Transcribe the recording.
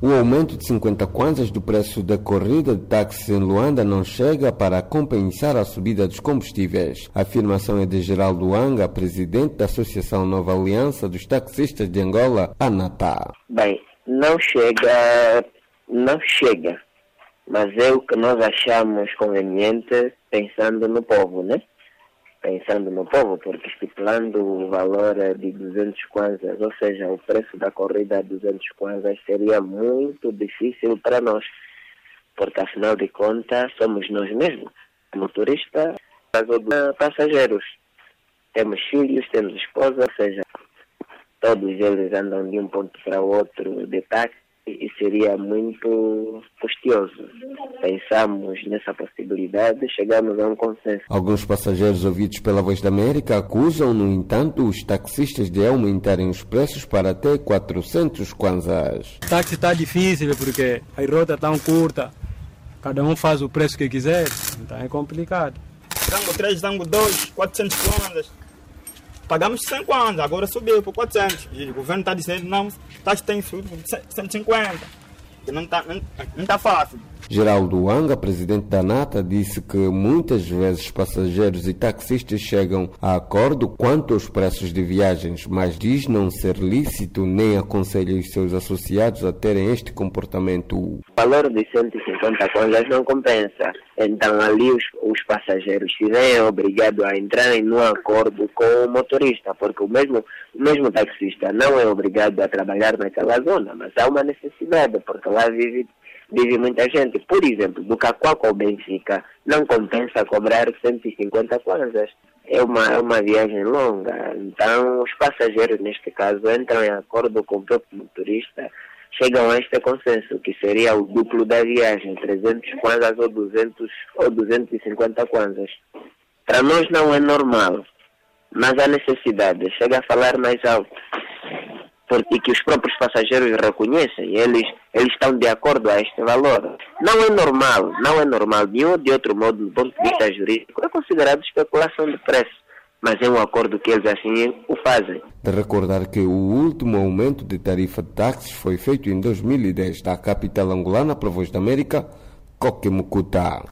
O aumento de 50 kwanzas do preço da corrida de táxis em Luanda não chega para compensar a subida dos combustíveis. A afirmação é de Geraldo Luanga, presidente da Associação Nova Aliança dos Taxistas de Angola, ANATA. Bem, não chega, mas é o que nós achamos conveniente pensando no povo, né? Pensando no povo, porque estipulando o valor de 200 kwanzas, ou seja, o preço da corrida a 200 kwanzas, seria muito difícil para nós, porque afinal de contas somos nós mesmos, motoristas, passageiros. Temos filhos, temos esposa, ou seja, todos eles andam de um ponto para o outro de táxi e seria muito custoso. Pensamos nessa possibilidade e chegamos a um consenso. Alguns passageiros ouvidos pela Voz da América acusam, no entanto, os taxistas de aumentarem os preços para até 400 kwanzas. O táxi está difícil porque a rota está curta, cada um faz o preço que quiser, então é complicado. Zango 3, Zango 2, 400 kwanzas. Pagamos 100 kwanzas, agora subiu por 400. O governo está dizendo não, taxa tem subido por 150. Não está fácil. Geraldo Luanga, presidente da ANATA, disse que muitas vezes passageiros e taxistas chegam a acordo quanto aos preços de viagens, mas diz não ser lícito nem aconselha os seus associados a terem este comportamento. O valor de 150 kwanzas não compensa. Então ali os passageiros se veem obrigados a entrarem no acordo com o motorista, porque o mesmo taxista não é obrigado a trabalhar naquela zona, mas há uma necessidade, porque lá vive muita gente. Por exemplo, do Cacoalco ao Benfica, não compensa cobrar 150 kwanzas. É uma viagem longa. Então, os passageiros, neste caso, entram em acordo com o próprio motorista, chegam a este consenso, que seria o duplo da viagem, 300 kwanzas ou 250 kwanzas. Para nós não é normal, mas há necessidade. Chega a falar mais alto. E que os próprios passageiros reconhecem, eles estão de acordo a este valor. Não é normal, de um ou de outro modo, do ponto de vista jurídico, é considerado especulação de preço, mas é um acordo que eles assim o fazem. De recordar que o último aumento de tarifa de táxis foi feito em 2010 da capital angolana para a Voz da América, Coquemucuta.